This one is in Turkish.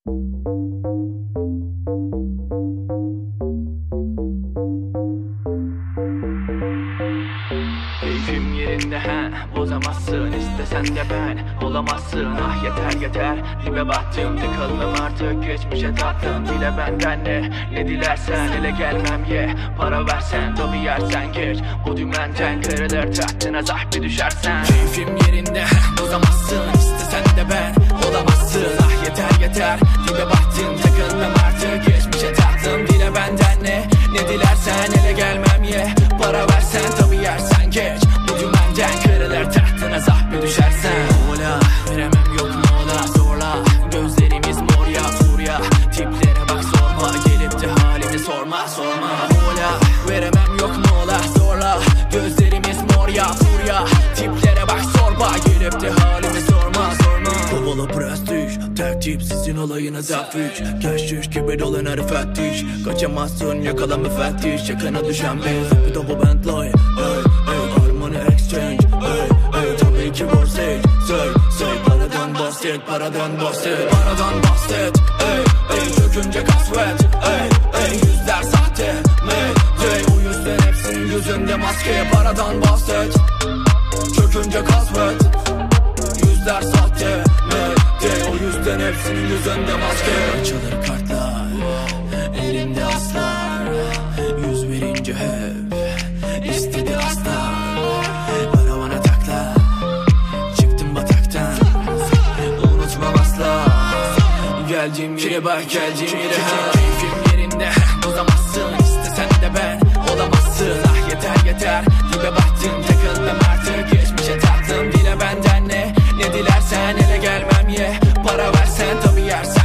Keyfim yerinde bozamazsın istesen de ben olamazsın. Ah yeter yeter, dibe battım, tıkıldım artık, geçmişe taktım. Dile benden ne dilersen, ele gelmem ye. Para versen tabi yersen geç, bu dümenden kırılır tahtına zahbi düşersen. Keyfim yerinde bozamazsın istesen de ben olamazsın. Ah yeter yeter, dibe battım, tıkıldım artık, geçmişe taktım. Dile benden ne dilersen, ele gelmem ye. Para versen tabi yersen geç, bu dümenden kırılır tahtına zahbi düşersen. Ola veremem yok mu ola zorla, gözlerimiz mor ya furya. Tiplere bak sorma, gelip de halini sorma. Ola veremem yok mu ola zorla, gözlerimiz mor ya furya. Tiplere bak sorma, gelip de halini sorma. Kovala prestij, tertip sizin olayınız hafif. Keşiş gibi dolan her fetiş, kaçamazsın yakala müfettiş. Yakana düşen biz, bir topu Bentley. Ey Armani exchange, ey tabii ki borset. Say paradan bahset, paradan bahset. Ey çökünce kasvet, ey yüzler sahte. O yüzden hepsinin yüzünde maske. Paradan bahset, çökünce kasvet, yüzler sahte. O yüzden hepsinin yüzünde maske. Açılır kartlar, elimde aslar. Yüz verince hep istedi aslar. Paravana takla, çıktım bataktan, unutmam asla. Geldiğim yere bak, geldiğim yere. Keyfim yerinde bozamazsın istesen de ben olamazsın. Ah yeter yeter, dibe battım, takıldım artık, geçmişe taktım. Dile benden ne dilersen, ele gelmem ye. Para versen tabi yersen